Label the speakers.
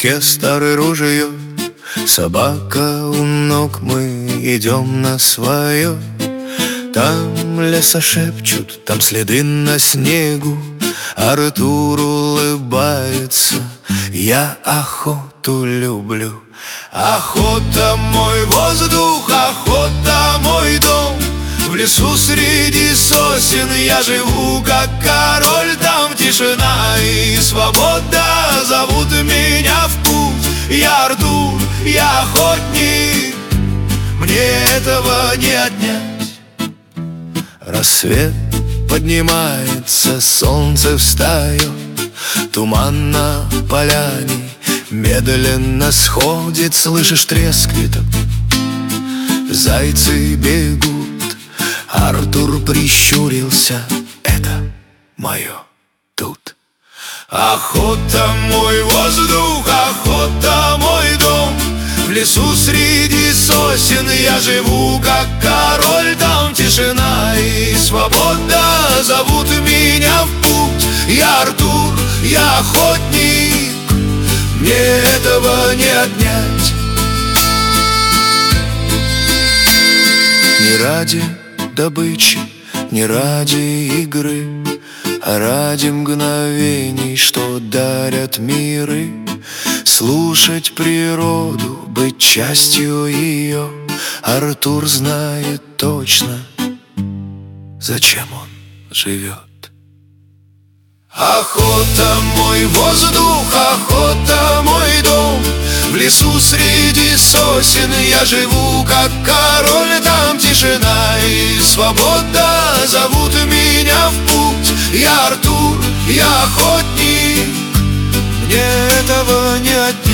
Speaker 1: руке старое ружье, собака у ног, мы идем на свое. Там леса шепчут, там следы на снегу. Артур улыбается, я охоту люблю. Охота мой воздух, охота мой дом. В лесу среди сосен я живу как король. Там тишина и свобода зовут меня в путь. Я Артур, я охотник, мне этого не отнять. Рассвет поднимается, солнце встает, туман на поляне медленно сходит. Слышишь треск веток, зайцы бегут. Артур прищурился, это мое тут. Охота мой воздух, охота мой дом. В лесу среди сосен я живу как король. Там тишина и свобода зовут меня в путь. Я Артур, я охотник, мне этого не отнять. Не ради добычи, не ради игры, а ради мгновений, что дарят миры. Слушать природу, быть частью ее. Артур знает точно, зачем он живет. Охота мой воздух, охота мой дом. В лесу среди сосен я живу как король. Там тишина и свобода зовут меня в путь. Я Артур, я охотник, мне этого не отнять.